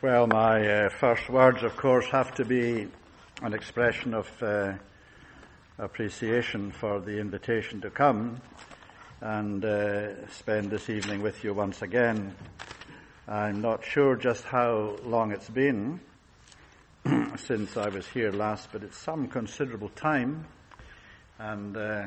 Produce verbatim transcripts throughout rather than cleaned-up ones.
Well, my uh, first words, of course, have to be an expression of uh, appreciation for the invitation to come and uh, spend this evening with you once again. I'm not sure just how long it's been since I was here last, but it's some considerable time, and uh,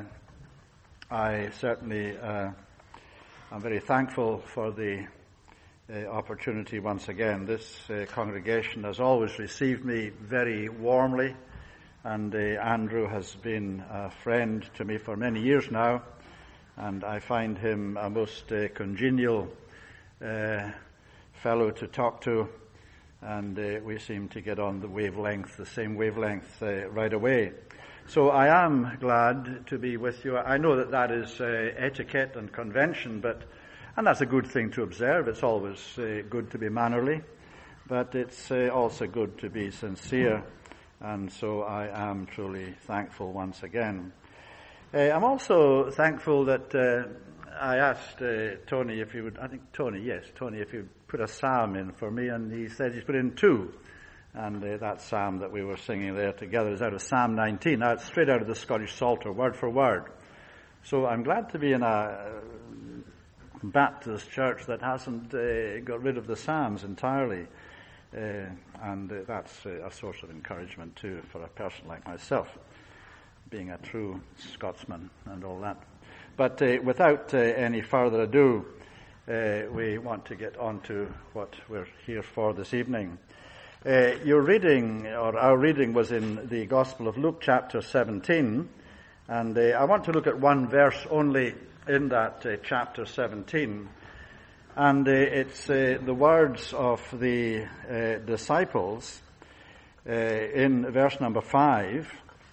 I certainly uh, am very thankful for the Uh, opportunity once again. This uh, congregation has always received me very warmly, and uh, Andrew has been a friend to me for many years now, and I find him a most uh, congenial uh, fellow to talk to, and uh, we seem to get on the wavelength, the same wavelength uh, right away. So I am glad to be with you. I know that that is uh, etiquette and convention, but And that's a good thing to observe. It's always uh, good to be mannerly, but it's uh, also good to be sincere. And so I am truly thankful once again. Uh, I'm also thankful that uh, I asked uh, Tony if he would, I think Tony, yes, Tony, if he would put a psalm in for me, and he said he's put in two. And uh, that psalm that we were singing there together is out of Psalm nineteen. Now, it's straight out of the Scottish Psalter, word for word. So I'm glad to be in a Baptist church that hasn't uh, got rid of the Psalms entirely, uh, and uh, that's uh, a source of encouragement too for a person like myself, being a true Scotsman and all that. But uh, without uh, any further ado, uh, we want to get on to what we're here for this evening. Uh, your reading, or our reading, was in the Gospel of Luke, chapter seventeen, and uh, I want to look at one verse only in that uh, chapter seventeen, and uh, it's uh, the words of the uh, disciples uh, in verse number five,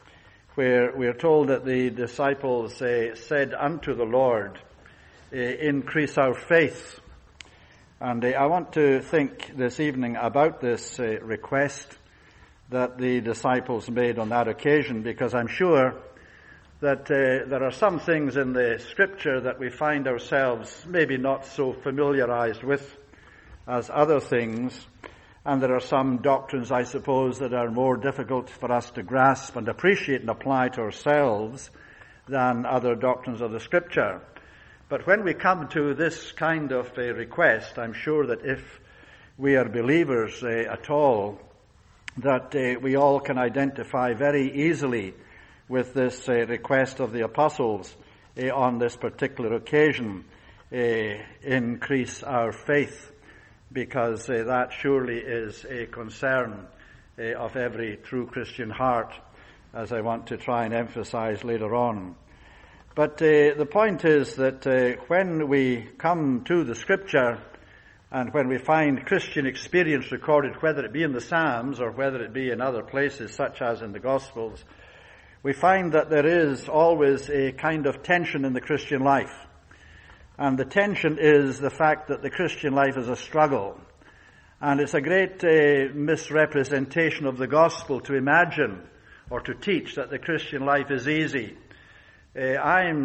where we are told that the disciples uh, said unto the Lord, uh, increase our faith. And uh, I want to think this evening about this uh, request that the disciples made on that occasion, because I'm sure that uh, there are some things in the Scripture that we find ourselves maybe not so familiarized with as other things, and there are some doctrines, I suppose, that are more difficult for us to grasp and appreciate and apply to ourselves than other doctrines of the Scripture. But when we come to this kind of a request, I'm sure that if we are believers uh, at all, that uh, we all can identify very easily with this uh, request of the apostles uh, on this particular occasion, uh, increase our faith, because uh, that surely is a concern uh, of every true Christian heart, as I want to try and emphasize later on. But uh, the point is that uh, when we come to the Scripture, and when we find Christian experience recorded, whether it be in the Psalms or whether it be in other places, such as in the Gospels, we find that there is always a kind of tension in the Christian life. And the tension is the fact that the Christian life is a struggle. And it's a great uh, misrepresentation of the gospel to imagine or to teach that the Christian life is easy. Uh,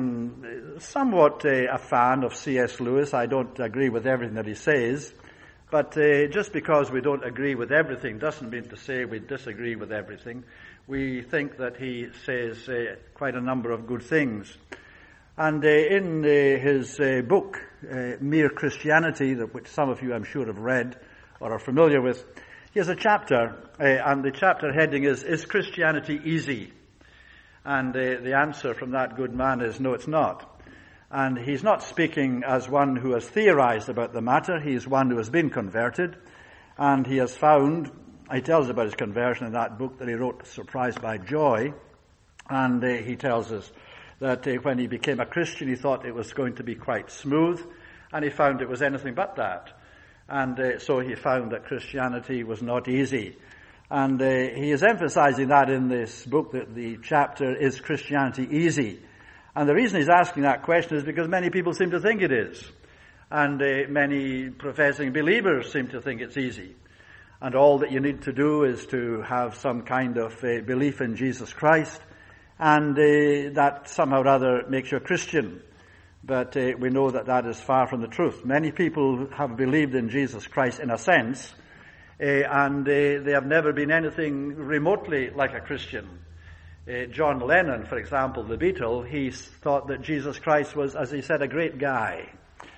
I'm somewhat uh, a fan of C S Lewis. I don't agree with everything that he says. But uh, just because we don't agree with everything doesn't mean to say we disagree with everything. We think that he says uh, quite a number of good things. And uh, in uh, his uh, book, uh, Mere Christianity, that which some of you I'm sure have read or are familiar with, he has a chapter, uh, and the chapter heading is, Is Christianity Easy? And uh, the answer from that good man is, no, it's not. And he's not speaking as one who has theorized about the matter. He is one who has been converted, and he has found, he tells about his conversion in that book that he wrote, Surprised by Joy, and uh, he tells us that uh, when he became a Christian, he thought it was going to be quite smooth, and he found it was anything but that. And uh, so he found that Christianity was not easy. And uh, he is emphasizing that in this book, that the chapter, Is Christianity Easy? And the reason he's asking that question is because many people seem to think it is. And uh, many professing believers seem to think it's easy. And all that you need to do is to have some kind of uh, belief in Jesus Christ, and uh, that somehow or other makes you a Christian. But uh, we know that that is far from the truth. Many people have believed in Jesus Christ in a sense, uh, and uh, they have never been anything remotely like a Christian. Uh, John Lennon, for example, the Beatle, he thought that Jesus Christ was, as he said, a great guy.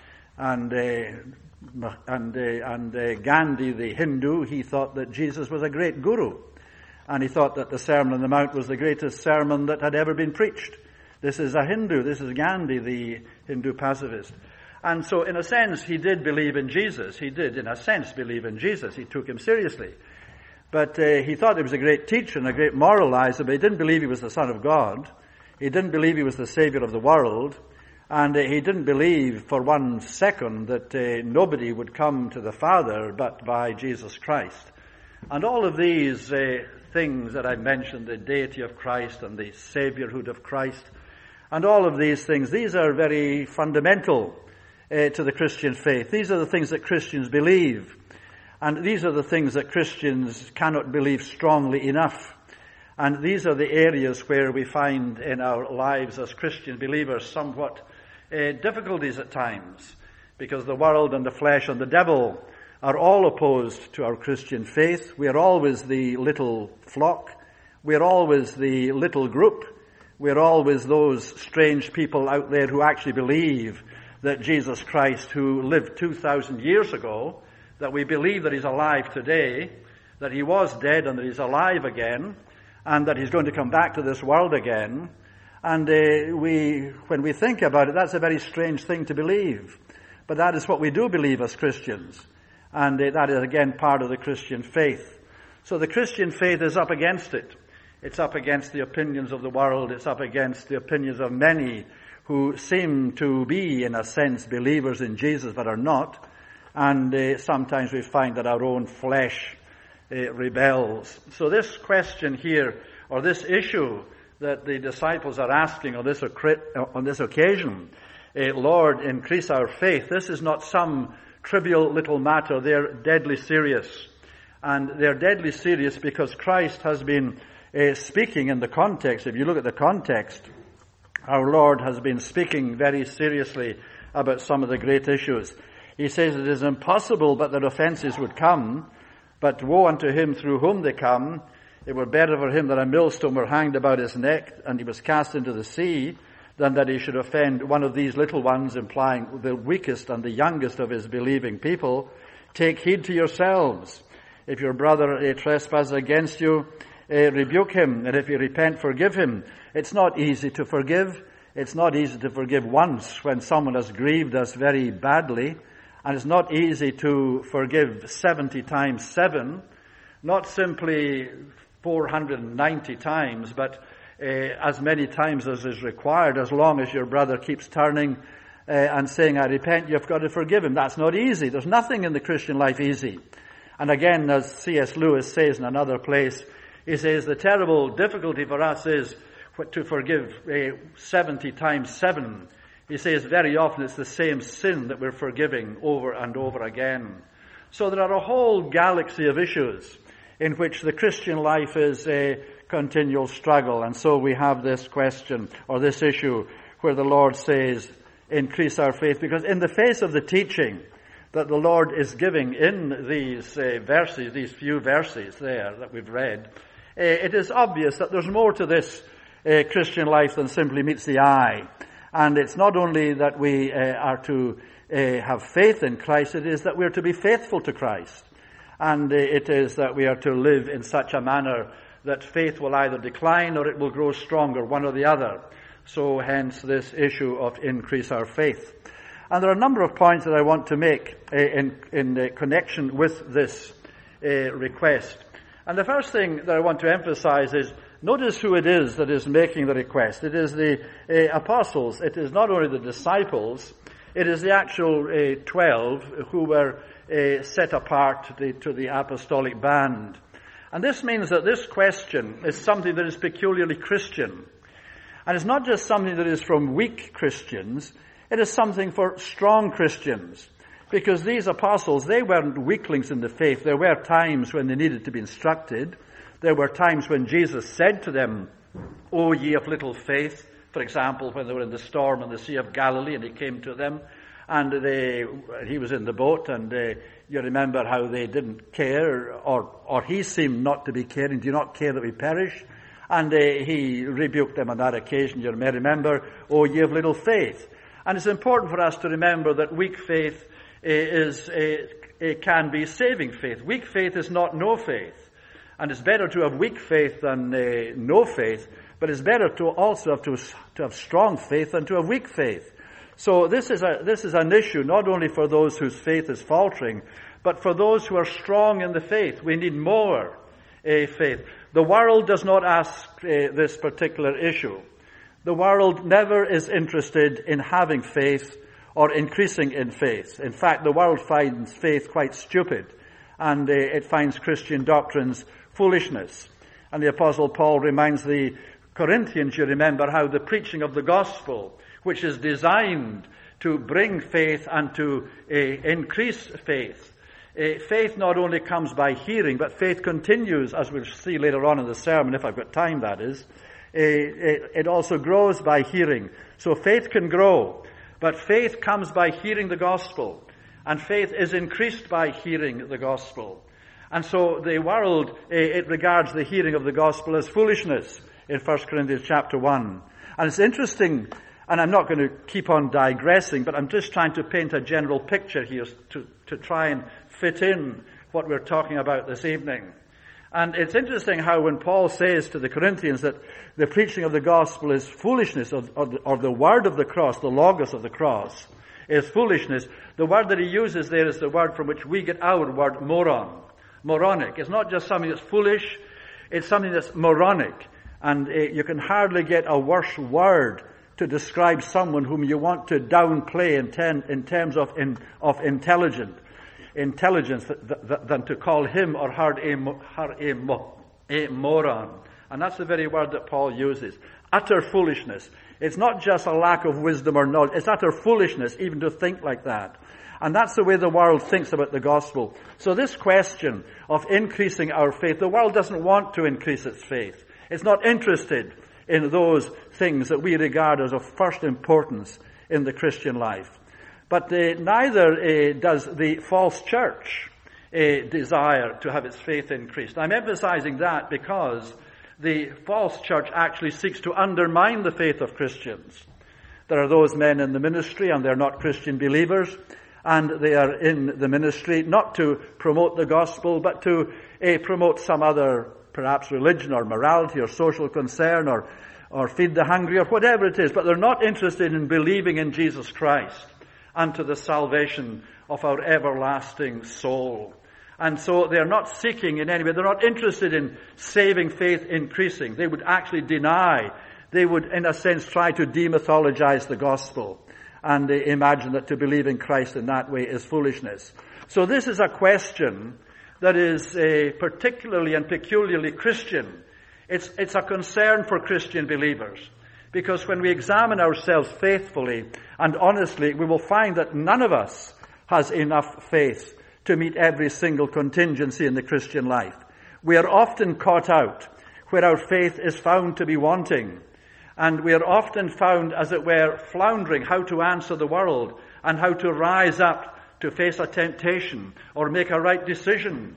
And uh, and uh, and uh, Gandhi, the Hindu, he thought that Jesus was a great guru. And he thought that the Sermon on the Mount was the greatest sermon that had ever been preached. This is a Hindu. This is Gandhi, the Hindu pacifist. And so, in a sense, he did believe in Jesus. He did, in a sense, believe in Jesus. He took him seriously. But uh, he thought he was a great teacher and a great moralizer, but he didn't believe he was the Son of God. He didn't believe he was the Savior of the world. And uh, he didn't believe for one second that uh, nobody would come to the Father but by Jesus Christ. And all of these uh, things that I mentioned, the deity of Christ and the Saviourhood of Christ, and all of these things, these are very fundamental uh, to the Christian faith. These are the things that Christians believe. And these are the things that Christians cannot believe strongly enough. And these are the areas where we find in our lives as Christian believers somewhat uh, difficulties at times, because the world and the flesh and the devil are all opposed to our Christian faith. We are always the little flock. We are always the little group. We are always those strange people out there who actually believe that Jesus Christ, who lived two thousand years ago, that we believe that he's alive today, that he was dead and that he's alive again, and that he's going to come back to this world again. And uh, we, when we think about it, that's a very strange thing to believe. But that is what we do believe as Christians. And uh, that is, again, part of the Christian faith. So the Christian faith is up against it. It's up against the opinions of the world. It's up against the opinions of many who seem to be, in a sense, believers in Jesus but are not. And uh, sometimes we find that our own flesh uh, rebels. So this question here, or this issue that the disciples are asking on this, on this occasion, uh, Lord, increase our faith, this is not some trivial little matter. They're deadly serious. And they're deadly serious because Christ has been uh, speaking in the context. If you look at the context, our Lord has been speaking very seriously about some of the great issues. He says it is impossible but that offenses would come, but woe unto him through whom they come. It were better for him that a millstone were hanged about his neck and he was cast into the sea, than that he should offend one of these little ones, implying the weakest and the youngest of his believing people. Take heed to yourselves. If your brother uh, trespasses against you, uh, rebuke him, and if he repent, forgive him. It's not easy to forgive. It's not easy to forgive once when someone has grieved us very badly. And it's not easy to forgive seventy times seven, not simply four hundred ninety times, but uh, as many times as is required, as long as your brother keeps turning uh, and saying, I repent, you've got to forgive him. That's not easy. There's nothing in the Christian life easy. And again, as C S Lewis says in another place, he says the terrible difficulty for us is to forgive uh, seventy times seven. He says very often it's the same sin that we're forgiving over and over again. So there are a whole galaxy of issues in which the Christian life is a continual struggle. And so we have this question, or this issue, where the Lord says, increase our faith. Because in the face of the teaching that the Lord is giving in these uh, verses, these few verses there that we've read, uh, it is obvious that there's more to this uh, Christian life than simply meets the eye. And it's not only that we uh, are to uh, have faith in Christ, it is that we are to be faithful to Christ. And uh, it is that we are to live in such a manner that faith will either decline or it will grow stronger, one or the other. So hence this issue of increase our faith. And there are a number of points that I want to make uh, in, in uh, connection with this uh, request. And the first thing that I want to emphasize is, notice who it is that is making the request. It is the uh, apostles. It is not only the disciples. It is the actual uh, twelve who were uh, set apart to the, to the apostolic band. And this means that this question is something that is peculiarly Christian. And it's not just something that is from weak Christians. It is something for strong Christians. Because these apostles, they weren't weaklings in the faith. There were times when they needed to be instructed. There were times when Jesus said to them, O ye of little faith, for example, when they were in the storm on the Sea of Galilee and he came to them. And they, he was in the boat, and uh, you remember how they didn't care, or, or he seemed not to be caring. Do you not care that we perish? And uh, he rebuked them on that occasion. You may remember, oh, ye of little faith. And it's important for us to remember that weak faith uh, is uh, it can be saving faith. Weak faith is not no faith. And it's better to have weak faith than uh, no faith, but it's better to also have to, to have strong faith than to have weak faith. So this is a this is an issue not only for those whose faith is faltering, but for those who are strong in the faith. We need more uh, faith. The world does not ask uh, this particular issue. The world never is interested in having faith or increasing in faith. In fact, the world finds faith quite stupid, and uh, it finds Christian doctrines foolishness. And the Apostle Paul reminds the Corinthians, you remember, how the preaching of the gospel, which is designed to bring faith and to uh, increase faith. Uh, faith not only comes by hearing, but faith continues, as we'll see later on in the sermon, if I've got time, that is. Uh, it, it also grows by hearing. So faith can grow, but faith comes by hearing the gospel, and faith is increased by hearing the gospel. And so the world, uh, it regards the hearing of the gospel as foolishness in First Corinthians chapter one. And it's interesting, and I'm not going to keep on digressing, but I'm just trying to paint a general picture here to, to try and fit in what we're talking about this evening. And it's interesting how when Paul says to the Corinthians that the preaching of the gospel is foolishness, or, or, the, or the word of the cross, the logos of the cross, is foolishness, the word that he uses there is the word from which we get our word moron. Moronic. It's not just something that's foolish, it's something that's moronic. And uh, you can hardly get a worse word to describe someone whom you want to downplay in, ten, in terms of, in, of intelligent, intelligence th- th- than to call him or her a, her a, mo- a moron. And that's the very word that Paul uses. Utter foolishness. It's not just a lack of wisdom or knowledge. It's utter foolishness even to think like that. And that's the way the world thinks about the gospel. So this question of increasing our faith, the world doesn't want to increase its faith. It's not interested in those things that we regard as of first importance in the Christian life. But uh, neither uh, does the false church uh, desire to have its faith increased. I'm emphasizing that because the false church actually seeks to undermine the faith of Christians. There are those men in the ministry, and they're not Christian believers, and they are in the ministry not to promote the gospel, but to uh, promote some other, perhaps religion or morality or social concern or, or feed the hungry or whatever it is. But they're not interested in believing in Jesus Christ unto the salvation of our everlasting soul. And so they're not seeking in any way, they're not interested in saving faith increasing. They would actually deny, they would in a sense try to demythologize the gospel. And they imagine that to believe in Christ in that way is foolishness. So this is a question that is uh, particularly and peculiarly Christian. It's, it's a concern for Christian believers. Because when we examine ourselves faithfully and honestly, we will find that none of us has enough faith to meet every single contingency in the Christian life. We are often caught out where our faith is found to be wanting. And we are often found, as it were, floundering how to answer the world and how to rise up to face a temptation or make a right decision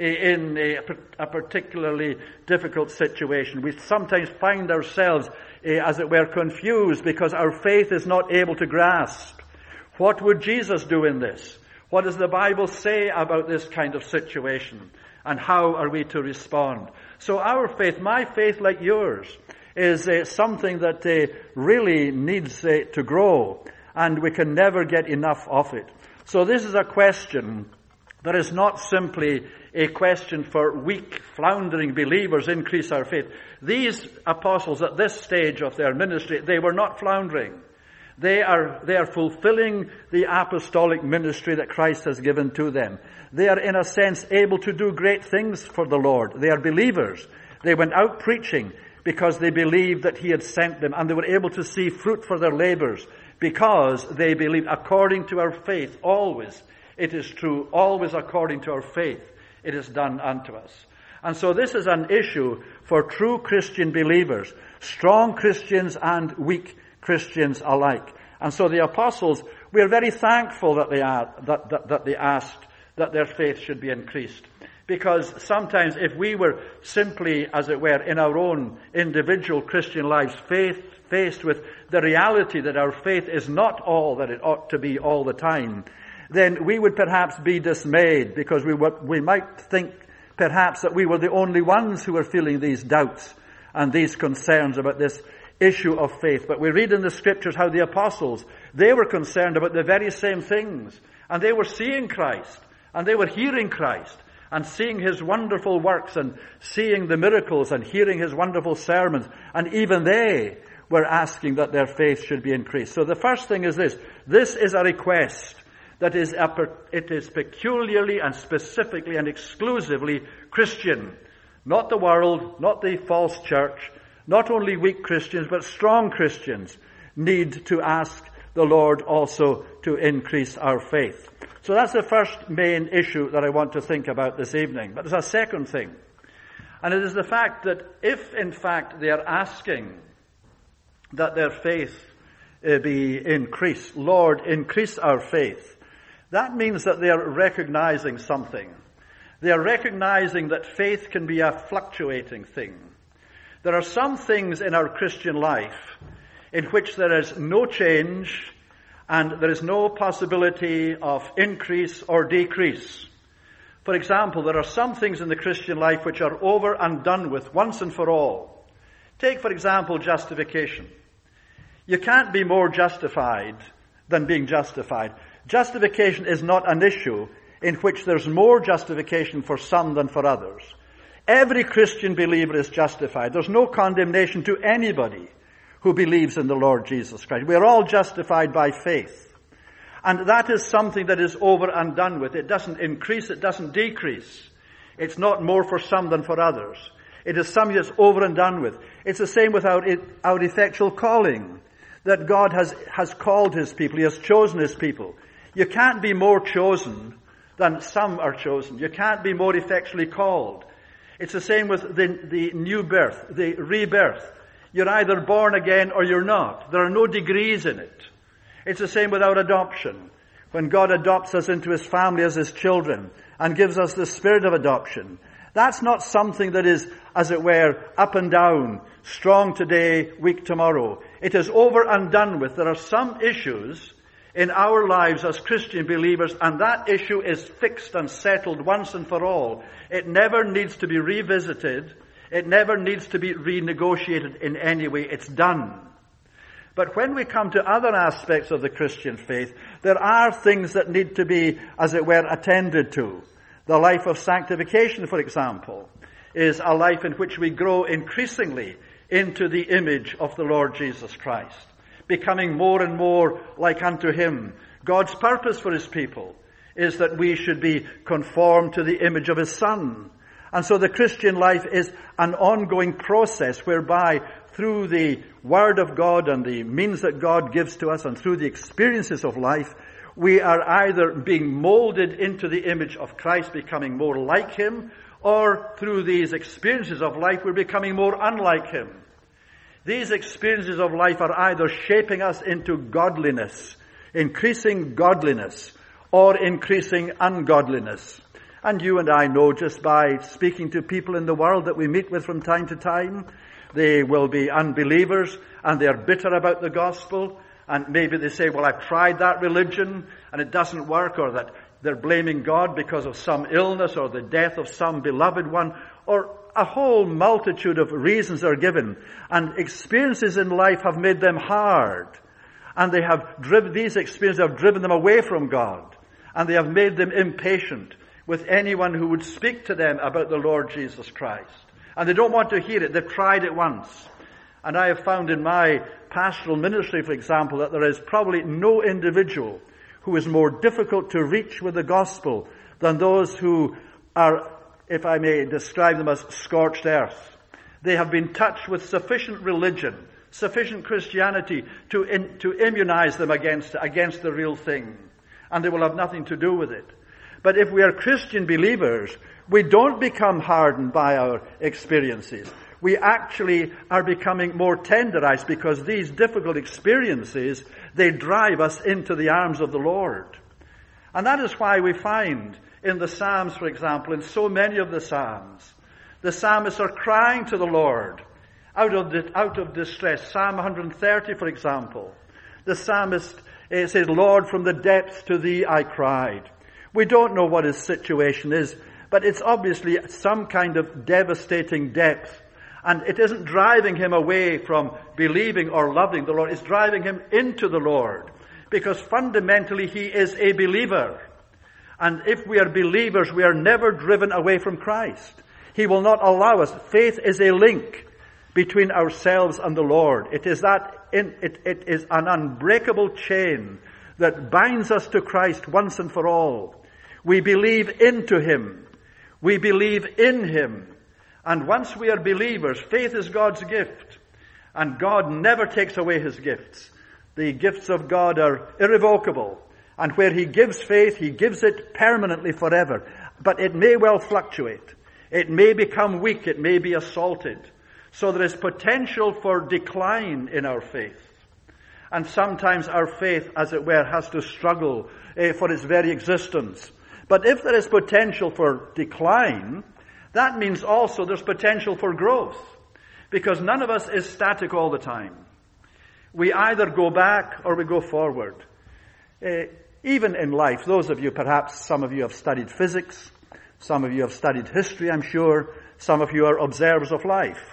in a, a particularly difficult situation. We sometimes find ourselves, as it were, confused because our faith is not able to grasp. What would Jesus do in this? What does the Bible say about this kind of situation? And how are we to respond? So our faith, my faith like yours, is uh, something that uh, really needs uh, to grow, and we can never get enough of it. So this is a question that is not simply a question for weak, floundering believers, increase our faith. These apostles at this stage of their ministry, they were not floundering. They are, they are fulfilling the apostolic ministry that Christ has given to them. They are, in a sense, able to do great things for the Lord. They are believers. They went out preaching because they believed that he had sent them, and they were able to see fruit for their labors because they believed according to our faith. Always it is true, always according to our faith it is done unto us. And so this is an issue for true Christian believers, strong Christians and weak Christians alike. And so the apostles We are very thankful that they, are, that, that, that they asked that their faith should be increased. Because sometimes if we were simply, as it were, in our own individual Christian lives, faith, faced with the reality that our faith is not all that it ought to be all the time, then we would perhaps be dismayed, because we would, we might think perhaps that we were the only ones who were feeling these doubts and these concerns about this issue of faith. But we read in the scriptures how the apostles, they were concerned about the very same things. And they were seeing Christ, and they were hearing Christ, and seeing his wonderful works, and seeing the miracles, and hearing his wonderful sermons. And even they were asking that their faith should be increased. So the first thing is this. This is a request that is, a, it is peculiarly and specifically and exclusively Christian. Not the world, not the false church, not only weak Christians, but strong Christians need to ask the Lord also to increase our faith. So that's the first main issue that I want to think about this evening. But there's a second thing. And it is the fact that if, in fact, they are asking that their faith uh, be increased, Lord, increase our faith, that means that they are recognizing something. They are recognizing that faith can be a fluctuating thing. There are some things in our Christian life in which there is no change and there is no possibility of increase or decrease. For example, there are some things in the Christian life which are over and done with once and for all. Take, for example, justification. You can't be more justified than being justified. Justification is not an issue in which there's more justification for some than for others. Every Christian believer is justified. There's no condemnation to anybody who believes in the Lord Jesus Christ. We are all justified by faith. And that is something that is over and done with. It doesn't increase, it doesn't decrease. It's not more for some than for others. It is something that's over and done with. It's the same with our, our effectual calling, that God has, has called his people. He has chosen his people. You can't be more chosen than some are chosen. You can't be more effectually called. It's the same with the, the new birth, the rebirth. You're either born again or you're not. There are no degrees in it. It's the same with our adoption. When God adopts us into his family as his children and gives us the spirit of adoption, that's not something that is, as it were, up and down, strong today, weak tomorrow. It is over and done with. There are some issues in our lives as Christian believers, and that issue is fixed and settled once and for all. It never needs to be revisited. It never needs to be renegotiated in any way. It's done. But when we come to other aspects of the Christian faith, there are things that need to be, as it were, attended to. The life of sanctification, for example, is a life in which we grow increasingly into the image of the Lord Jesus Christ, becoming more and more like unto him. God's purpose for his people is that we should be conformed to the image of his Son. And so the Christian life is an ongoing process whereby through the Word of God and the means that God gives to us and through the experiences of life, we are either being molded into the image of Christ, becoming more like him, or through these experiences of life, we're becoming more unlike him. These experiences of life are either shaping us into godliness, increasing godliness, or increasing ungodliness. And you and I know just by speaking to people in the world that we meet with from time to time, they will be unbelievers and they are bitter about the gospel. And maybe they say, well, I've tried that religion and it doesn't work, or that they're blaming God because of some illness or the death of some beloved one, or a whole multitude of reasons are given. And experiences in life have made them hard. And they have driven, these experiences have driven them away from God. And they have made them impatient with anyone who would speak to them about the Lord Jesus Christ. And they don't want to hear it. They've tried it once. And I have found in my pastoral ministry, for example, that there is probably no individual who is more difficult to reach with the gospel than those who are, if I may describe them as scorched earth. They have been touched with sufficient religion, sufficient Christianity to in, to immunize them against, against the real thing. And they will have nothing to do with it. But if we are Christian believers, we don't become hardened by our experiences. We actually are becoming more tenderized because these difficult experiences, they drive us into the arms of the Lord. And that is why we find in the Psalms, for example, in so many of the Psalms, the psalmists are crying to the Lord out of the, out of distress. Psalm one thirty, for example, the psalmist uh, says, Lord, from the depths to thee I cried. We don't know what his situation is, but it's obviously some kind of devastating depth. And it isn't driving him away from believing or loving the Lord. It's driving him into the Lord. Because fundamentally he is a believer. And if we are believers, we are never driven away from Christ. He will not allow us. Faith is a link between ourselves and the Lord. It is that, in, it, it is an unbreakable chain that binds us to Christ once and for all. We believe into him. We believe in him. And once we are believers, faith is God's gift. And God never takes away his gifts. The gifts of God are irrevocable. And where he gives faith, he gives it permanently forever. But it may well fluctuate. It may become weak. It may be assaulted. So there is potential for decline in our faith. And sometimes our faith, as it were, has to struggle uh, for its very existence. But if there is potential for decline, that means also there's potential for growth. Because none of us is static all the time. We either go back or we go forward. Uh, even in life, those of you, perhaps some of you have studied physics, some of you have studied history, I'm sure, some of you are observers of life.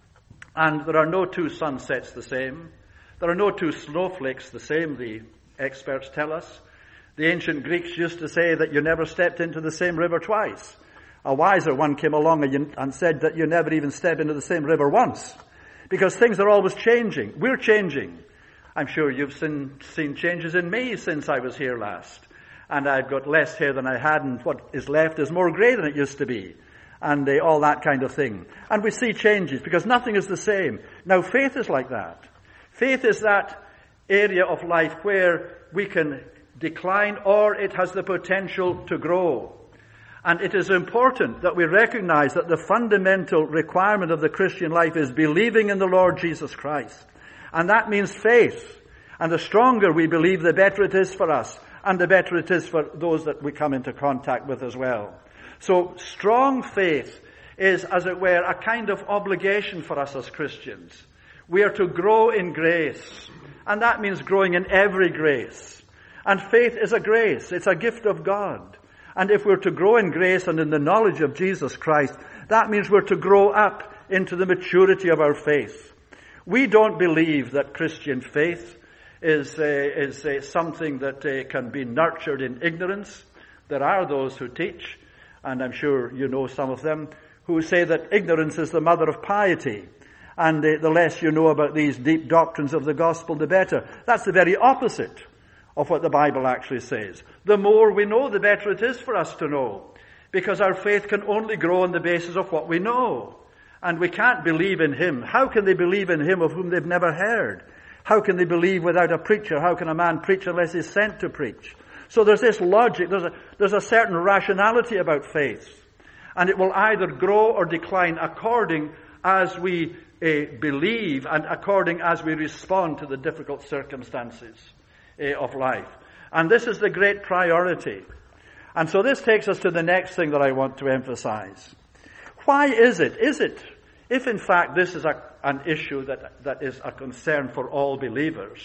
And there are no two sunsets the same. There are no two snowflakes the same, the experts tell us. The ancient Greeks used to say that you never stepped into the same river twice. A wiser one came along and said that you never even step into the same river once. Because things are always changing. We're changing. I'm sure you've seen, seen changes in me since I was here last. And I've got less hair than I had, and what is left is more grey than it used to be. And uh, all that kind of thing. And we see changes because nothing is the same. Now faith is like that. Faith is that area of life where we can decline or it has the potential to grow. And it is important that we recognize that the fundamental requirement of the Christian life is believing in the Lord Jesus Christ. And that means faith. And the stronger we believe, the better it is for us. And the better it is for those that we come into contact with as well. So strong faith is, as it were, a kind of obligation for us as Christians. We are to grow in grace. And that means growing in every grace. And faith is a grace. It's a gift of God. And if we're to grow in grace and in the knowledge of Jesus Christ, that means we're to grow up into the maturity of our faith. We don't believe that Christian faith is, uh, is uh, something that uh, can be nurtured in ignorance. There are those who teach, and I'm sure you know some of them, who say that ignorance is the mother of piety. And uh, the less you know about these deep doctrines of the gospel, the better. That's the very opposite of what the Bible actually says. The more we know, the better it is for us to know. Because our faith can only grow on the basis of what we know. And we can't believe in him. How can they believe in him of whom they've never heard? How can they believe without a preacher? How can a man preach unless he's sent to preach? So there's this logic, there's a, there's a certain rationality about faith. And it will either grow or decline according as we uh, believe and according as we respond to the difficult circumstances uh, of life. And this is the great priority. And so this takes us to the next thing that I want to emphasize. Why is it? Is it, if in fact this is a, an issue that, that is a concern for all believers,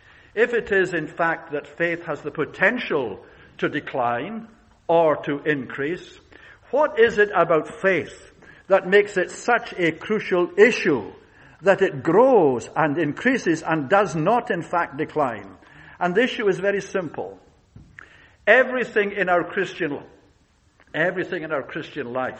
if it is in fact that faith has the potential to decline or to increase, what is it about faith that makes it such a crucial issue that it grows and increases and does not in fact decline? And the issue is very simple. Everything in our Christian, everything in our Christian life,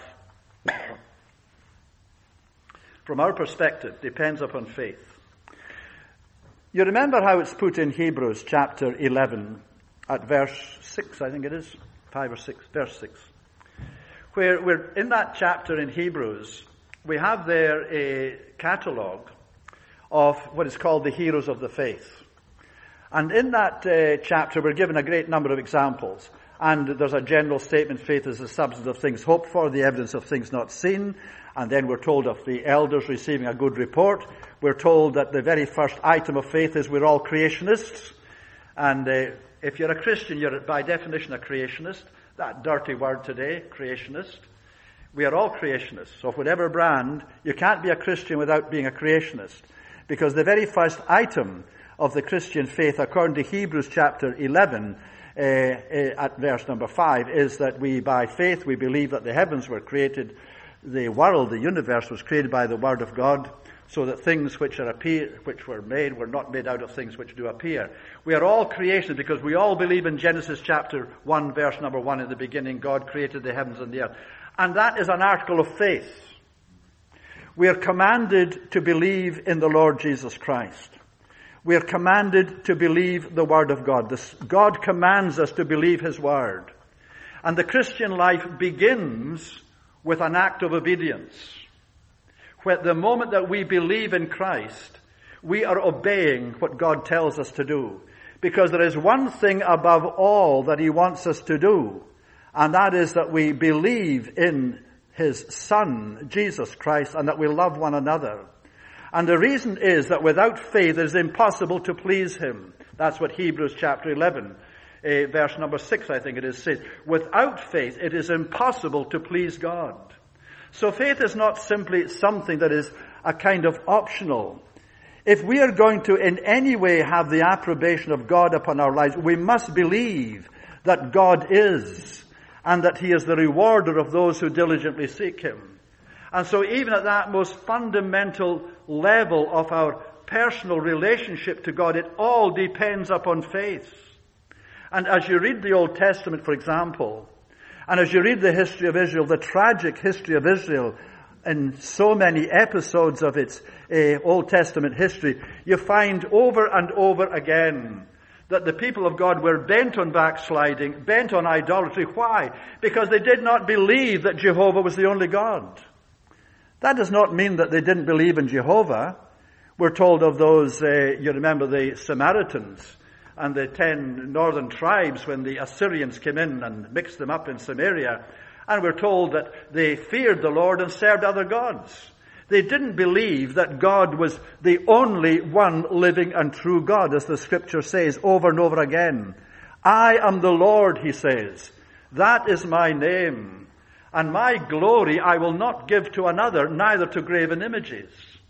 from our perspective, depends upon faith. You remember how it's put in Hebrews chapter eleven at verse six, I think it is, five or six, verse six. Where we're in that chapter in Hebrews, we have there a catalogue of what is called the heroes of the faith. And in that uh, chapter, we're given a great number of examples. And there's a general statement, faith is the substance of things hoped for, the evidence of things not seen. And then we're told of the elders receiving a good report. We're told that the very first item of faith is we're all creationists. And uh, if you're a Christian, you're by definition a creationist. That dirty word today, creationist. We are all creationists. So of whatever brand, you can't be a Christian without being a creationist. Because the very first item of the Christian faith, according to Hebrews chapter eleven, uh, uh, at verse number five, is that we, by faith, we believe that the heavens were created, the world, the universe was created by the word of God, so that things which are appear, which were made were not made out of things which do appear. We are all creation because we all believe in Genesis chapter one, verse number one, in the beginning God created the heavens and the earth. And that is an article of faith. We are commanded to believe in the Lord Jesus Christ. We are commanded to believe the Word of God. This, God commands us to believe His Word. And the Christian life begins with an act of obedience. When the moment that we believe in Christ, we are obeying what God tells us to do. Because there is one thing above all that He wants us to do, and that is that we believe in His Son, Jesus Christ, and that we love one another. And the reason is that without faith it is impossible to please Him. That's what Hebrews chapter eleven, uh, verse number six, I think it is, says. Without faith it is impossible to please God. So faith is not simply something that is a kind of optional. If we are going to in any way have the approbation of God upon our lives, we must believe that God is, and that He is the rewarder of those who diligently seek Him. And so even at that most fundamental level of our personal relationship to God, it all depends upon faith. And as you read the Old Testament, for example, and as you read the history of Israel, the tragic history of Israel, in so many episodes of its uh, Old Testament history, you find over and over again that the people of God were bent on backsliding, bent on idolatry. Why? Because they did not believe that Jehovah was the only God. That does not mean that they didn't believe in Jehovah. We're told of those, uh, you remember the Samaritans and the ten northern tribes when the Assyrians came in and mixed them up in Samaria. And we're told that they feared the Lord and served other gods. They didn't believe that God was the only one living and true God, as the scripture says over and over again. I am the Lord, He says. That is my name. And my glory I will not give to another, neither to graven images.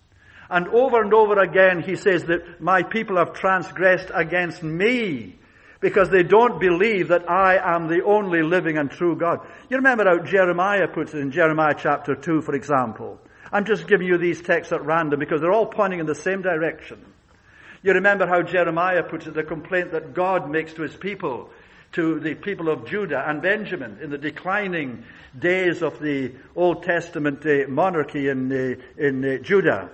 And over and over again He says that my people have transgressed against me, because they don't believe that I am the only living and true God. You remember how Jeremiah puts it in Jeremiah chapter two, for example. I'm just giving you these texts at random because they're all pointing in the same direction. You remember how Jeremiah puts it, the complaint that God makes to His people, to the people of Judah and Benjamin in the declining days of the Old Testament uh, monarchy in, uh, in uh, Judah.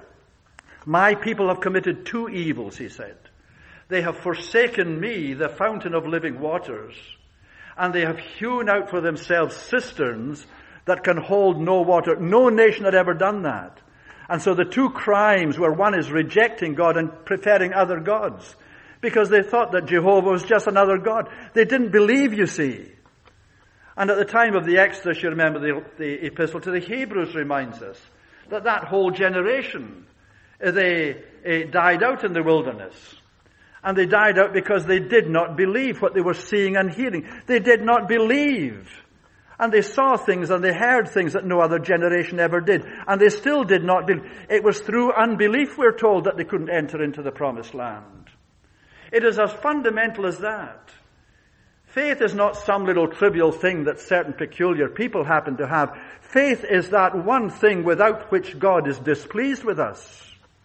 My people have committed two evils, he said. They have forsaken me, the fountain of living waters, and they have hewn out for themselves cisterns that can hold no water. No nation had ever done that. And so the two crimes where one is rejecting God and preferring other gods, because they thought that Jehovah was just another God. They didn't believe, you see. And at the time of the Exodus, you remember the, the epistle to the Hebrews reminds us that that whole generation, they uh, died out in the wilderness. And they died out because they did not believe what they were seeing and hearing. They did not believe. And they saw things and they heard things that no other generation ever did. And they still did not believe. It was through unbelief, we're told, that they couldn't enter into the promised land. It is as fundamental as that. Faith is not some little trivial thing that certain peculiar people happen to have. Faith is that one thing without which God is displeased with us.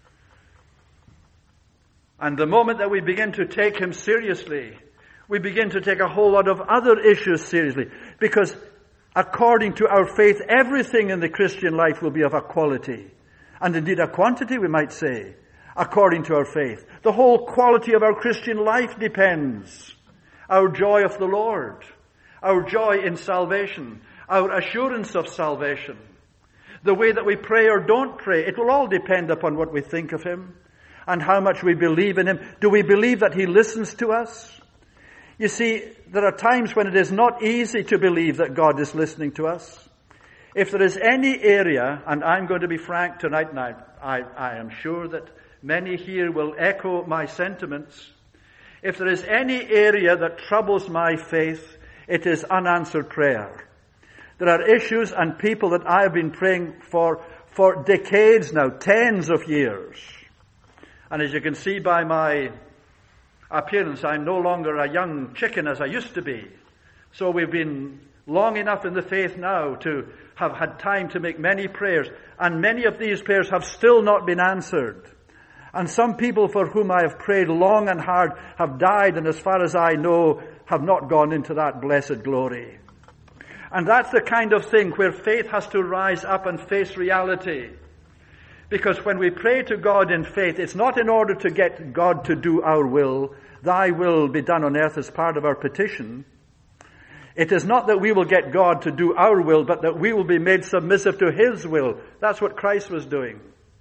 And the moment that we begin to take Him seriously, we begin to take a whole lot of other issues seriously. Because according to our faith, everything in the Christian life will be of a quality. And indeed a quantity, we might say, according to our faith. The whole quality of our Christian life depends. Our joy of the Lord, our joy in salvation, our assurance of salvation, the way that we pray or don't pray, it will all depend upon what we think of Him and how much we believe in Him. Do we believe that He listens to us? You see, there are times when it is not easy to believe that God is listening to us. If there is any area, and I'm going to be frank tonight, and I, I, I am sure that many here will echo my sentiments. If there is any area that troubles my faith, it is unanswered prayer. There are issues and people that I have been praying for for decades now, tens of years. And as you can see by my appearance, I'm no longer a young chicken as I used to be. So we've been long enough in the faith now to have had time to make many prayers. And many of these prayers have still not been answered. And some people for whom I have prayed long and hard have died, and as far as I know, have not gone into that blessed glory. And that's the kind of thing where faith has to rise up and face reality. Because when we pray to God in faith, it's not in order to get God to do our will. Thy will be done on earth as part of our petition. It is not that we will get God to do our will, but that we will be made submissive to His will. That's what Christ was doing.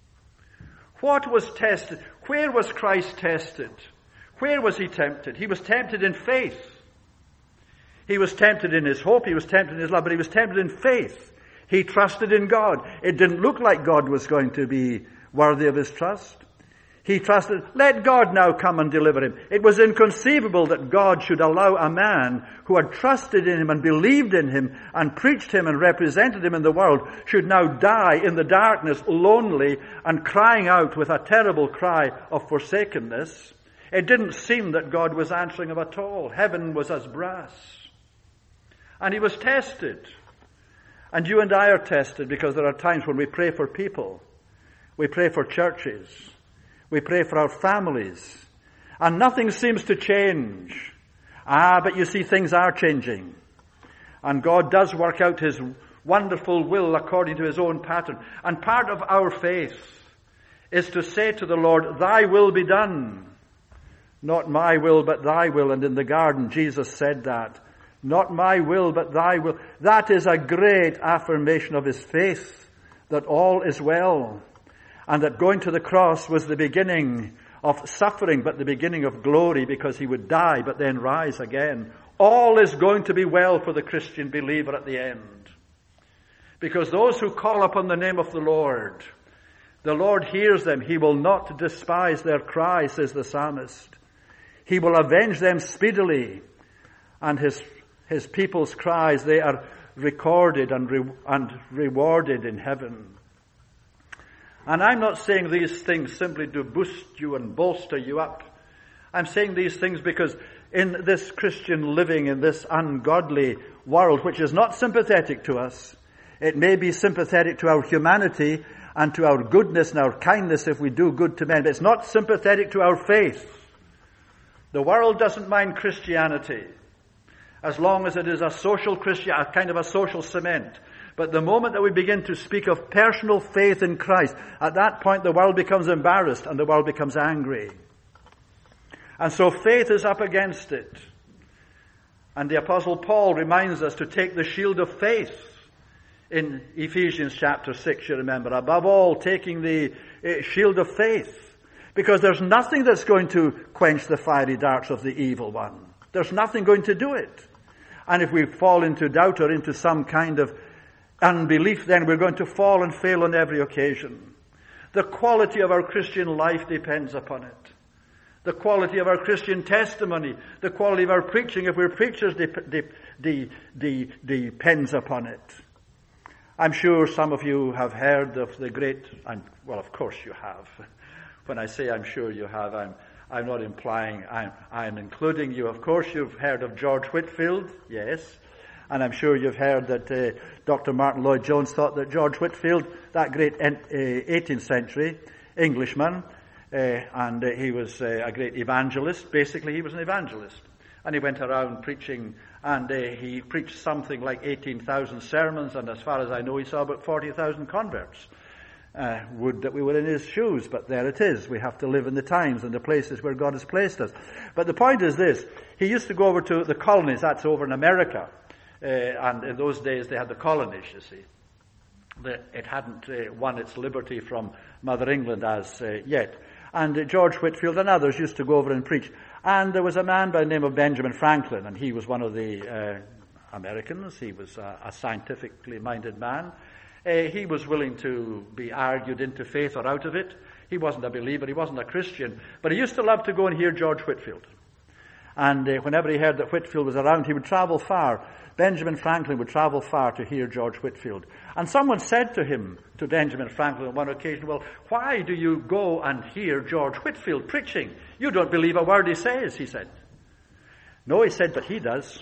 What was tested? Where was Christ tested? Where was He tempted? He was tempted in faith. He was tempted in His hope. He was tempted in His love, but He was tempted in faith. He trusted in God. It didn't look like God was going to be worthy of His trust. He trusted, let God now come and deliver him. It was inconceivable that God should allow a man who had trusted in Him and believed in Him and preached Him and represented Him in the world should now die in the darkness, lonely and crying out with a terrible cry of forsakenness. It didn't seem that God was answering him at all. Heaven was as brass. And he was tested. And you and I are tested because there are times when we pray for people. We pray for churches. We pray for our families. And nothing seems to change. Ah, but you see, things are changing. And God does work out His wonderful will according to His own pattern. And part of our faith is to say to the Lord, Thy will be done. Not my will, but Thy will. And in the garden, Jesus said that. Not my will, but Thy will. That is a great affirmation of His faith, that all is well. And that going to the cross was the beginning of suffering, but the beginning of glory, because He would die, but then rise again. All is going to be well for the Christian believer at the end. Because those who call upon the name of the Lord, the Lord hears them. He will not despise their cry, says the psalmist. He will avenge them speedily. And His His people's cries, they are recorded and, re- and rewarded in heaven. And I'm not saying these things simply to boost you and bolster you up. I'm saying these things because in this Christian living, in this ungodly world, which is not sympathetic to us, it may be sympathetic to our humanity and to our goodness and our kindness if we do good to men, but it's not sympathetic to our faith. The world doesn't mind Christianity, as long as it is a social Christian, a kind of a social cement. But the moment that we begin to speak of personal faith in Christ, at that point the world becomes embarrassed and the world becomes angry. And so faith is up against it. And the Apostle Paul reminds us to take the shield of faith in Ephesians chapter six, you remember. Above all, taking the uh, shield of faith. Because there's nothing that's going to quench the fiery darts of the evil one. There's nothing going to do it. And if we fall into doubt or into some kind of unbelief, then we're going to fall and fail on every occasion. The quality of our Christian life depends upon it. The quality of our Christian testimony, the quality of our preaching, if we're preachers, de- de- de- de- depends upon it. I'm sure some of you have heard of the great, and well, of course you have. When I say I'm sure you have, I'm I'm not implying, I'm, I'm including you. Of course you've heard of George Whitefield, yes. And I'm sure you've heard that uh, Doctor Martin Lloyd-Jones thought that George Whitefield, that great uh, eighteenth century Englishman, uh, and uh, he was uh, a great evangelist. Basically, he was an evangelist. And he went around preaching, and uh, he preached something like eighteen thousand sermons, and as far as I know, he saw about forty thousand converts. Uh, would that we were in his shoes, but there it is. We have to live in the times and the places where God has placed us. But the point is this. He used to go over to the colonies. That's over in America. Uh, and in those days they had the colonies, you see. The, it hadn't uh, won its liberty from Mother England as uh, yet. And uh, George Whitefield and others used to go over and preach. And there was a man by the name of Benjamin Franklin, and he was one of the uh, Americans. He was a, a scientifically minded man. Uh, he was willing to be argued into faith or out of it. He wasn't a believer, he wasn't a Christian, but he used to love to go and hear George Whitefield. And uh, whenever he heard that Whitefield was around, he would travel far. Benjamin Franklin would travel far to hear George Whitefield. And someone said to him, to Benjamin Franklin on one occasion, well, why do you go and hear George Whitefield preaching? You don't believe a word he says, he said. No, he said, but he does.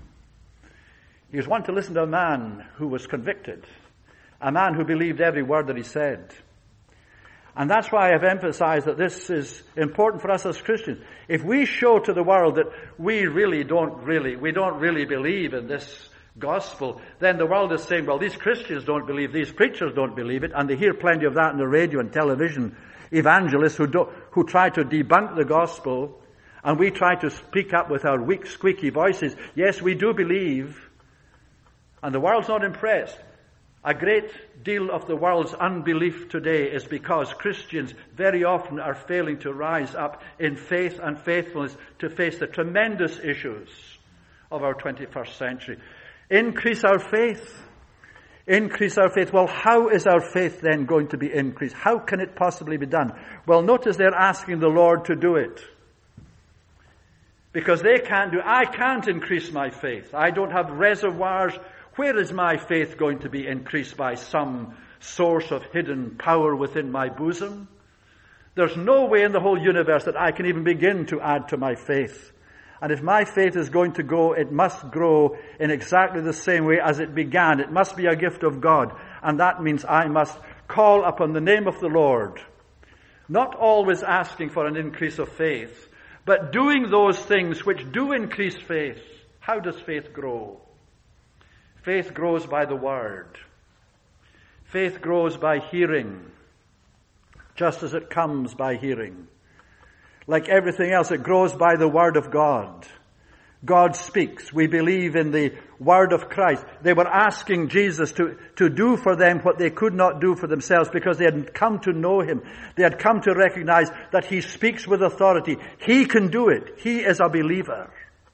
He was one to listen to a man who was convicted, a man who believed every word that he said. And that's why I've emphasized that this is important for us as Christians. If we show to the world that we really don't really, we don't really believe in this gospel, then the world is saying, well, these Christians don't believe, these preachers don't believe it, and they hear plenty of that on the radio and television, evangelists who, do, who try to debunk the gospel, and we try to speak up with our weak, squeaky voices. Yes, we do believe, and the world's not impressed. A great deal of the world's unbelief today is because Christians very often are failing to rise up in faith and faithfulness to face the tremendous issues of our twenty-first century. Increase our faith. Increase our faith. Well, how is our faith then going to be increased? How can it possibly be done? Well, notice they're asking the Lord to do it. Because they can't do it. I can't increase my faith. I don't have reservoirs. Where is my faith going to be increased by some source of hidden power within my bosom? There's no way in the whole universe that I can even begin to add to my faith. And if my faith is going to grow, it must grow in exactly the same way as it began. It must be a gift of God. And that means I must call upon the name of the Lord. Not always asking for an increase of faith, but doing those things which do increase faith. How does faith grow? Faith grows by the Word. Faith grows by hearing, just as it comes by hearing. Like everything else, it grows by the Word of God. God speaks. We believe in the Word of Christ. They were asking Jesus to, to do for them what they could not do for themselves because they had come to know Him. They had come to recognize that He speaks with authority. He can do it. He is a believer.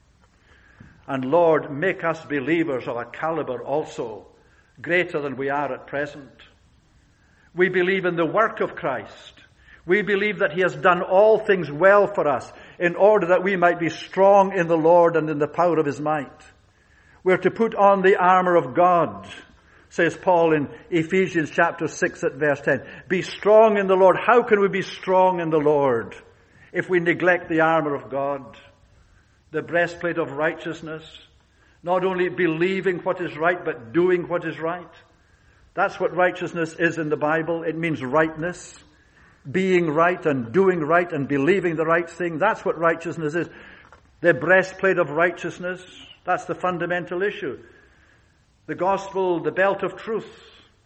And Lord, make us believers of a caliber also greater than we are at present. We believe in the work of Christ. We believe that He has done all things well for us in order that we might be strong in the Lord and in the power of His might. We're to put on the armor of God, says Paul in Ephesians chapter six at verse ten. Be strong in the Lord. How can we be strong in the Lord if we neglect the armor of God? The breastplate of righteousness, not only believing what is right, but doing what is right. That's what righteousness is in the Bible. It means rightness, being right and doing right and believing the right thing. That's what righteousness is. The breastplate of righteousness, that's the fundamental issue. The gospel, the belt of truth,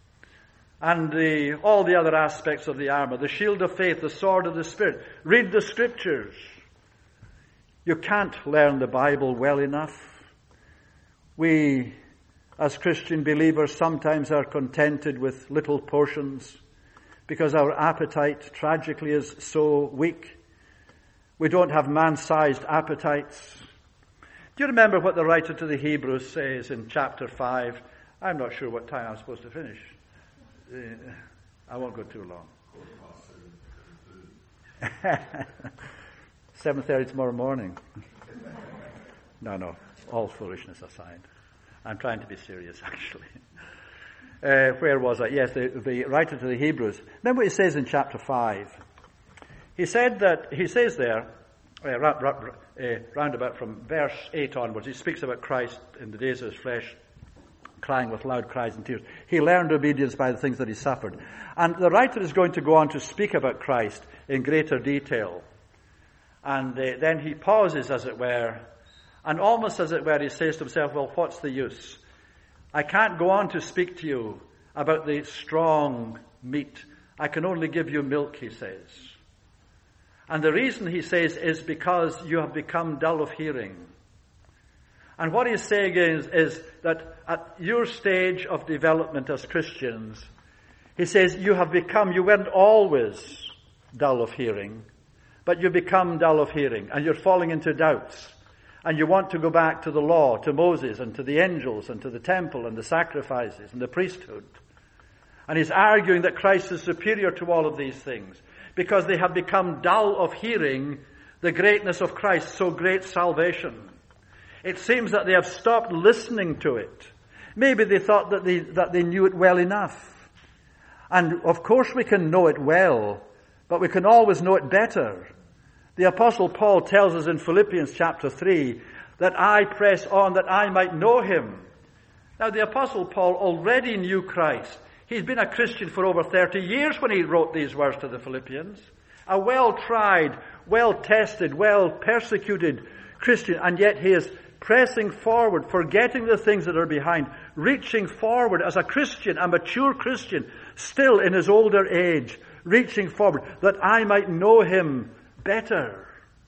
and the, all the other aspects of the armor, the shield of faith, the sword of the Spirit. Read the Scriptures. You can't learn the Bible well enough. We, as Christian believers, sometimes are contented with little portions because our appetite, tragically, is so weak. We don't have man-sized appetites. Do you remember what the writer to the Hebrews says in chapter five? I'm not sure what time I'm supposed to finish. Uh, I won't go too long. seven thirty tomorrow morning. No, no, all foolishness aside. I'm trying to be serious, actually. Uh, where was I? Yes, the, the writer to the Hebrews. Remember what he says in chapter five. He said that, he says there, uh, round, round, uh, round about from verse eight onwards, he speaks about Christ in the days of his flesh, crying with loud cries and tears. He learned obedience by the things that he suffered. And the writer is going to go on to speak about Christ in greater detail. And uh, then he pauses, as it were, and almost as it were, he says to himself, well, what's the use? I can't go on to speak to you about the strong meat. I can only give you milk, he says. And the reason, he says, is because you have become dull of hearing. And what he's saying is, is that at your stage of development as Christians, he says, you have become, you weren't always dull of hearing, but you become dull of hearing, and you're falling into doubts, and you want to go back to the law, to Moses, and to the angels, and to the temple, and the sacrifices, and the priesthood. And he's arguing that Christ is superior to all of these things, because they have become dull of hearing the greatness of Christ, so great salvation. It seems that they have stopped listening to it. Maybe they thought that they, that they knew it well enough. And of course we can know it well, but we can always know it better. The Apostle Paul tells us in Philippians chapter three that I press on that I might know him. Now the Apostle Paul already knew Christ. He's been a Christian for over thirty years when he wrote these words to the Philippians. A well-tried, well-tested, well-persecuted Christian, and yet he is pressing forward, forgetting the things that are behind, reaching forward as a Christian, a mature Christian, still in his older age, reaching forward, that I might know him better.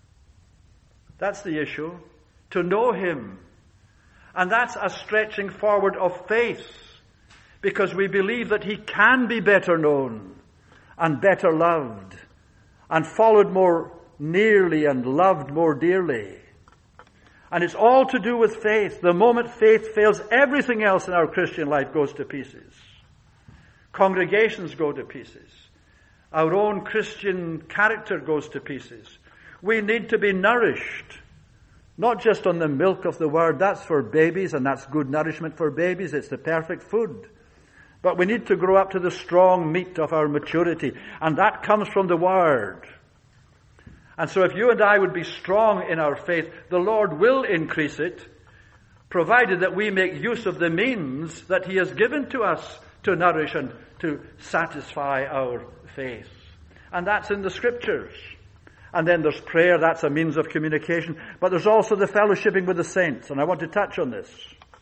That's the issue. To know him. And that's a stretching forward of faith, because we believe that he can be better known and better loved and followed more nearly and loved more dearly. And it's all to do with faith. The moment faith fails, everything else in our Christian life goes to pieces. Congregations go to pieces. Our own Christian character goes to pieces. We need to be nourished, not just on the milk of the Word. That's for babies, and that's good nourishment for babies. It's the perfect food. But we need to grow up to the strong meat of our maturity, and that comes from the Word. And so if you and I would be strong in our faith, the Lord will increase it, provided that we make use of the means that He has given to us to nourish and to satisfy our faith. And that's in the Scriptures. And then there's prayer, that's a means of communication. But there's also the fellowshipping with the saints, and I want to touch on this.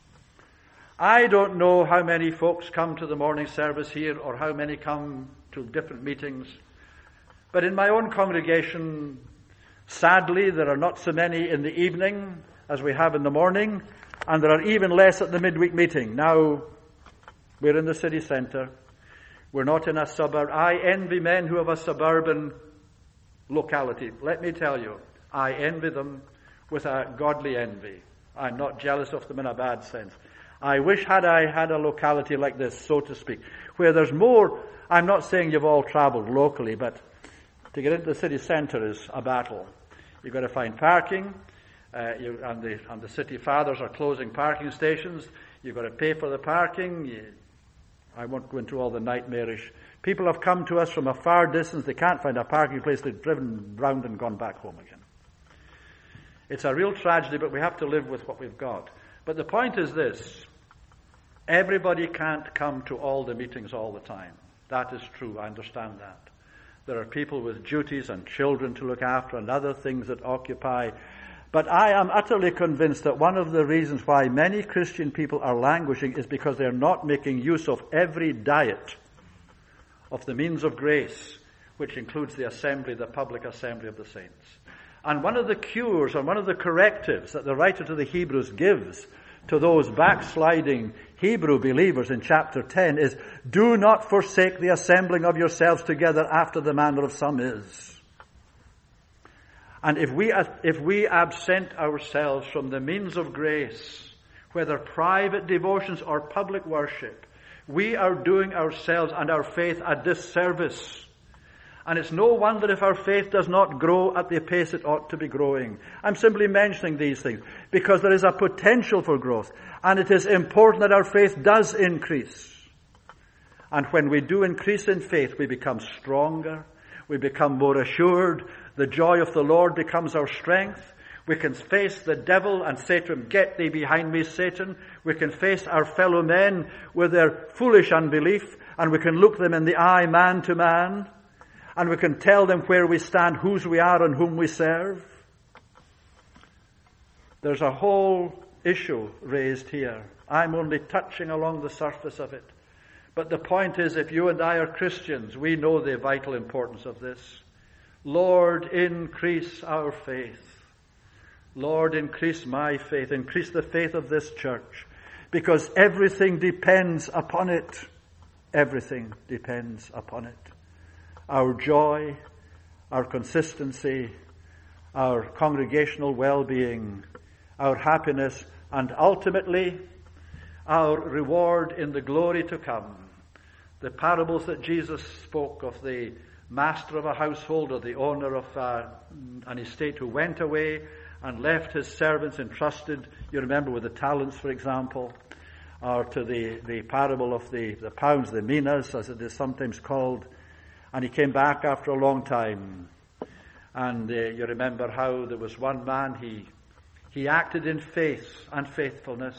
I don't know how many folks come to the morning service here, or how many come to different meetings. But in my own congregation, sadly, there are not so many in the evening as we have in the morning, and there are even less at the midweek meeting. Now, we're in the city centre. We're not in a suburb. I envy men who have a suburban locality. Let me tell you, I envy them with a godly envy. I'm not jealous of them in a bad sense. I wish had I had a locality like this, so to speak, where there's more. I'm not saying you've all travelled locally, but to get into the city centre is a battle. You've got to find parking, uh, you, and, the, and the city fathers are closing parking stations. You've got to pay for the parking. You, I won't go into all the nightmarish. People have come to us from a far distance. They can't find a parking place. They've driven round and gone back home again. It's a real tragedy, but we have to live with what we've got. But the point is this. Everybody can't come to all the meetings all the time. That is true. I understand that. There are people with duties and children to look after and other things that occupy. But I am utterly convinced that one of the reasons why many Christian people are languishing is because they're not making use of every diet of the means of grace, which includes the assembly, the public assembly of the saints. And one of the cures and one of the correctives that the writer to the Hebrews gives to those backsliding Hebrew believers in chapter ten is, do not forsake the assembling of yourselves together after the manner of some is. And if we, if we absent ourselves from the means of grace, whether private devotions or public worship, we are doing ourselves and our faith a disservice. And it's no wonder if our faith does not grow at the pace it ought to be growing. I'm simply mentioning these things because there is a potential for growth. And it is important that our faith does increase. And when we do increase in faith, we become stronger. We become more assured. The joy of the Lord becomes our strength. We can face the devil and say to him, get thee behind me, Satan. We can face our fellow men with their foolish unbelief. And we can look them in the eye, man to man. And we can tell them where we stand, whose we are, and whom we serve. There's a whole issue raised here. I'm only touching along the surface of it. But the point is, if you and I are Christians, we know the vital importance of this. Lord, increase our faith. Lord, increase my faith. Increase the faith of this church. Because everything depends upon it. Everything depends upon it. Our joy, our consistency, our congregational well-being, our happiness, and ultimately our reward in the glory to come. The parables that Jesus spoke of the master of a household or the owner of uh, an estate who went away and left his servants entrusted, you remember with the talents, for example, or to the, the parable of the, the pounds, the minas, as it is sometimes called, and he came back after a long time. And uh, you remember how there was one man, he he acted in faith and faithfulness,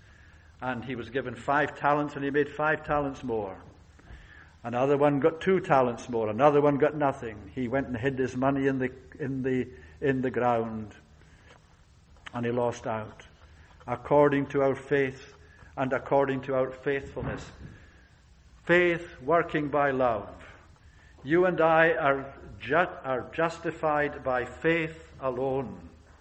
and he was given five talents, and he made five talents more. Another one got two talents more. Another one got nothing. He went and hid his money in the in the in the ground, and he lost out. According to our faith and according to our faithfulness, faith working by love. You and I are ju- are justified by faith alone.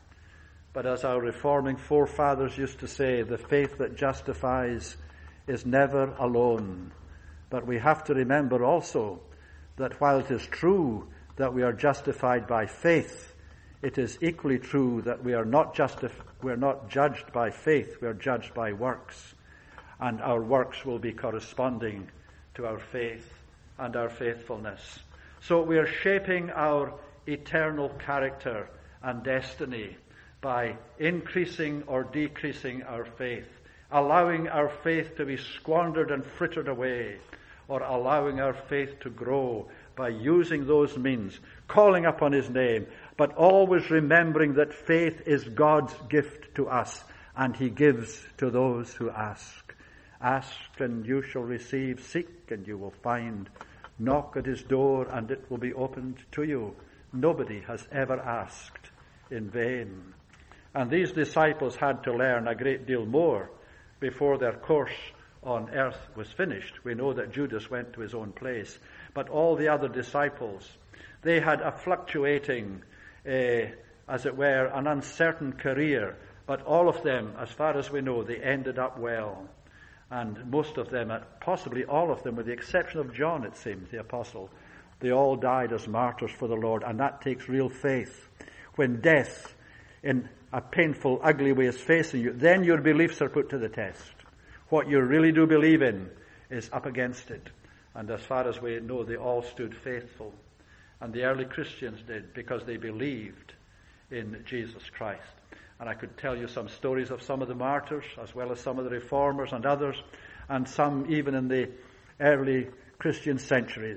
But as our reforming forefathers used to say, the faith that justifies is never alone. But we have to remember also that while it is true that we are justified by faith, it is equally true that we are not justif- we are not judged by faith, we are judged by works. And our works will be corresponding to our faith and our faithfulness. So we are shaping our eternal character and destiny by increasing or decreasing our faith, allowing our faith to be squandered and frittered away, or allowing our faith to grow by using those means, calling upon his name, but always remembering that faith is God's gift to us, and he gives to those who ask. Ask and you shall receive, seek and you will find, knock at his door and it will be opened to you. Nobody has ever asked in vain. And these disciples had to learn a great deal more before their course on earth was finished. We know that Judas went to his own place, but all the other disciples, they had a fluctuating, uh, as it were, an uncertain career, but all of them, as far as we know, they ended up well. And most of them, possibly all of them, with the exception of John, it seems, the apostle, they all died as martyrs for the Lord, and that takes real faith. When death, in a painful, ugly way, is facing you, then your beliefs are put to the test. What you really do believe in is up against it. And as far as we know, they all stood faithful. And the early Christians did, because they believed in Jesus Christ. And I could tell you some stories of some of the martyrs, as well as some of the reformers and others, and some even in the early Christian centuries.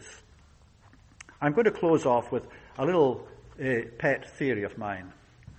I'm going to close off with a little uh, pet theory of mine.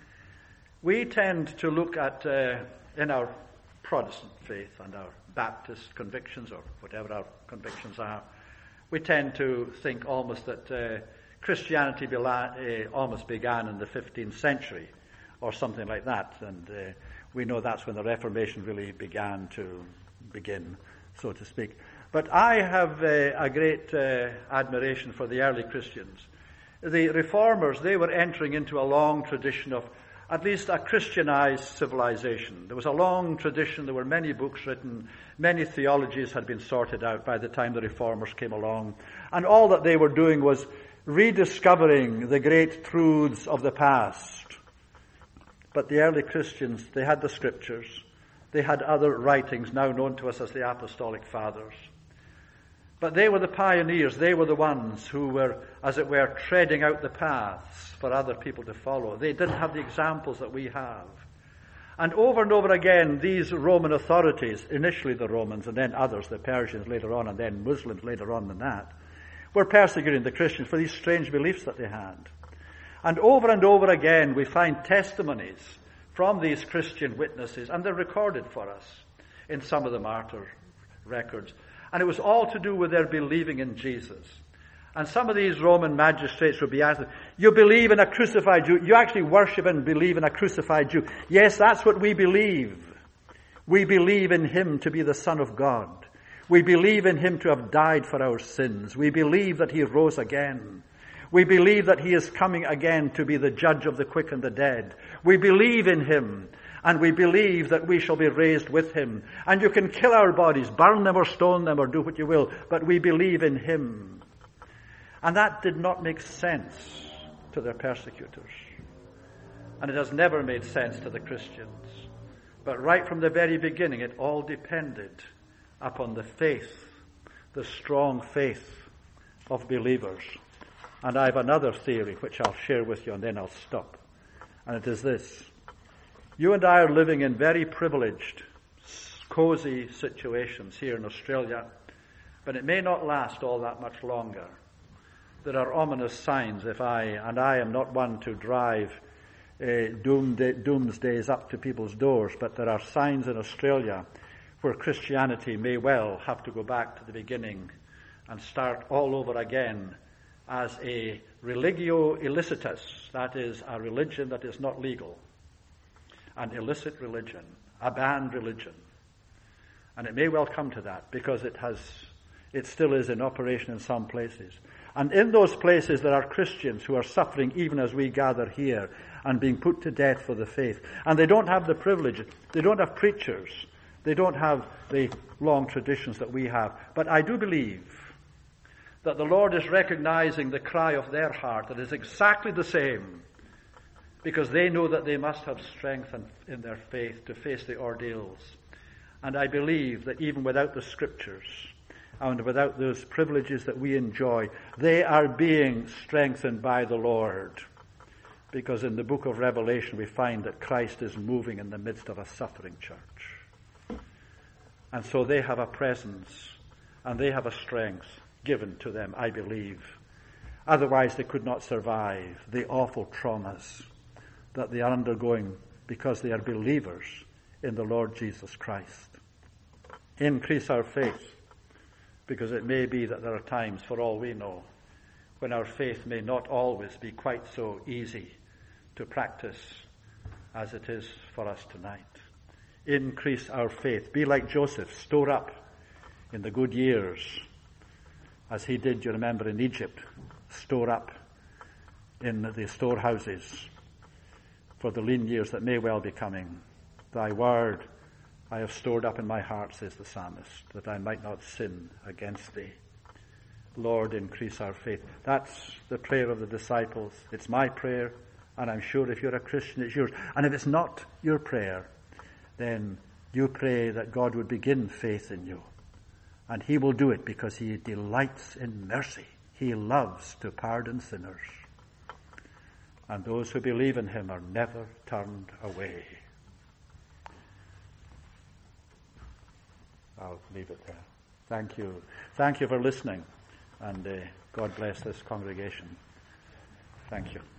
We tend to look at, uh, in our Protestant faith and our Baptist convictions, or whatever our convictions are, we tend to think almost that uh, Christianity bela- uh, almost began in the fifteenth century, or something like that. And uh, we know that's when the Reformation really began to begin, so to speak. But I have uh, a great uh, admiration for the early Christians. The Reformers, they were entering into a long tradition of at least a Christianized civilization. There was a long tradition, there were many books written, many theologies had been sorted out by the time the Reformers came along. And all that they were doing was rediscovering the great truths of the past. But the early Christians, they had the scriptures. They had other writings now known to us as the Apostolic Fathers. But they were the pioneers. They were the ones who were, as it were, treading out the paths for other people to follow. They didn't have the examples that we have. And over and over again, these Roman authorities, initially the Romans and then others, the Persians later on and then Muslims later on than that, were persecuting the Christians for these strange beliefs that they had. And over and over again, we find testimonies from these Christian witnesses, and they're recorded for us in some of the martyr records. And it was all to do with their believing in Jesus. And some of these Roman magistrates would be asked, you believe in a crucified Jew? You actually worship and believe in a crucified Jew? Yes, that's what we believe. We believe in him to be the Son of God. We believe in him to have died for our sins. We believe that he rose again. We believe that he is coming again to be the judge of the quick and the dead. We believe in him. And we believe that we shall be raised with him. And you can kill our bodies, burn them or stone them or do what you will, but we believe in him. And that did not make sense to their persecutors. And it has never made sense to the Christians. But right from the very beginning, it all depended upon the faith, the strong faith of believers. And I have another theory which I'll share with you, and then I'll stop. And it is this. You and I are living in very privileged, cozy situations here in Australia, but it may not last all that much longer. There are ominous signs, if I, and I am not one to drive uh, doomsday, doomsdays up to people's doors, but there are signs in Australia where Christianity may well have to go back to the beginning and start all over again as a religio illicitius, that is, a religion that is not legal, an illicit religion, a banned religion. And it may well come to that because it has, it still is in operation in some places. And in those places there are Christians who are suffering even as we gather here and being put to death for the faith. And they don't have the privilege, they don't have preachers, they don't have the long traditions that we have. But I do believe that the Lord is recognizing the cry of their heart that is exactly the same, because they know that they must have strength in their faith to face the ordeals. And I believe that even without the scriptures and without those privileges that we enjoy, they are being strengthened by the Lord. Because in the book of Revelation we find that Christ is moving in the midst of a suffering church. And so they have a presence and they have a strength given to them, I believe. Otherwise they could not survive the awful traumas that they are undergoing because they are believers in the Lord Jesus Christ. Increase our faith, because it may be that there are times, for all we know, when our faith may not always be quite so easy to practice as it is for us tonight. Increase our faith. Be like Joseph, store up in the good years, as he did, you remember, in Egypt. Store up in the storehouses for the lean years that may well be coming. Thy word I have stored up in my heart, says the psalmist, that I might not sin against thee. Lord, increase our faith. That's the prayer of the disciples. It's my prayer, and I'm sure if you're a Christian, it's yours. And if it's not your prayer, then you pray that God would begin faith in you. And he will do it because he delights in mercy. He loves to pardon sinners. And those who believe in him are never turned away. I'll leave it there. Thank you. Thank you for listening. And uh, God bless this congregation. Thank you.